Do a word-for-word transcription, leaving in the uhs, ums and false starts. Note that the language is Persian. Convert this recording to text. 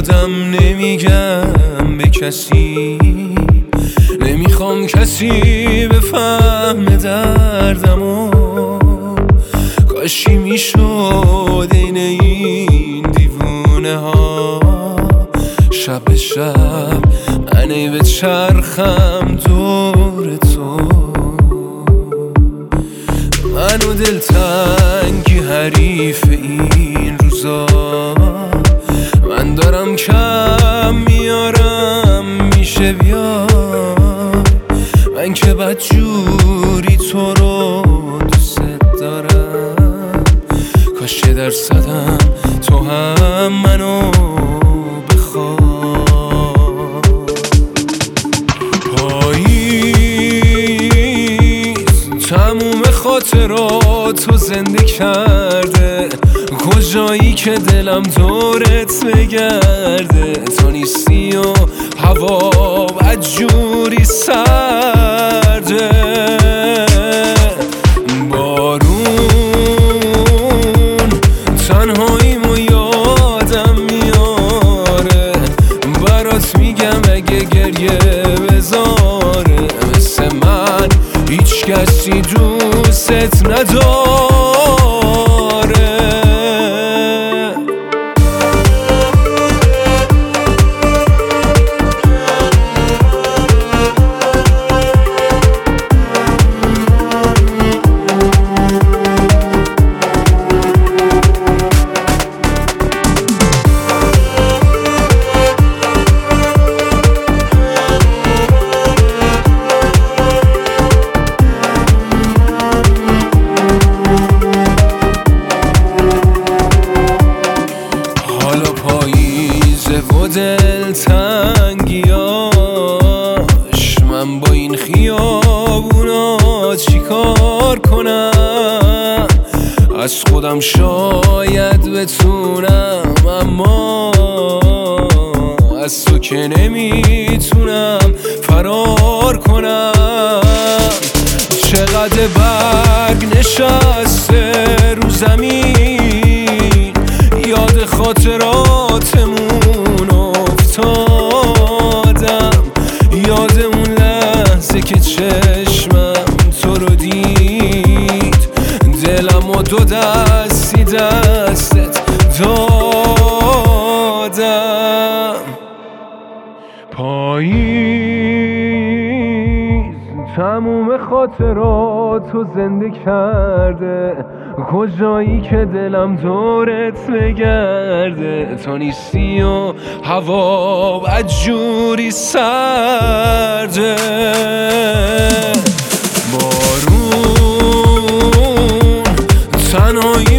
خودم نمیگم به کسی، نمیخوام کسی بفهمه دردمو. کاشی میشد این این دیوونه ها شب به شب منی به چرخم دور تو. منو دلتنگی حریف این روزا، من دارم کم میارم میشه بیا. من که بدجوری تو رو دوست دارم، کاش یه درصدم تو هم منو بخوای. پاییز تموم خاطراتو زنده کرده، کجایی که دلم دورت بگرده. تو نیستی و هوا بدجوری سرده. بارون تنهاییمو یادم میاره، برات میگم اگه گریه بذاره. مثل من هیچ کسی دوست نداره. و دلتنگیاش من با این خیابونا چی کار کنم؟ از خودم شاید بتونم، اما از تو که نمیتونم فرار کنم. چقدر برگ نشسته رو زمین، یاد خاطراتمون افتادم. یاد اون لحظه که چشمم تو رو دید، دلم و دو دستی دستت دادم. پاییز تموم خاطراتو زنده کرده، کجایی که دلم دورت بگرده. تو نیستی و هوا بدجوری سرده. بارون تنهایی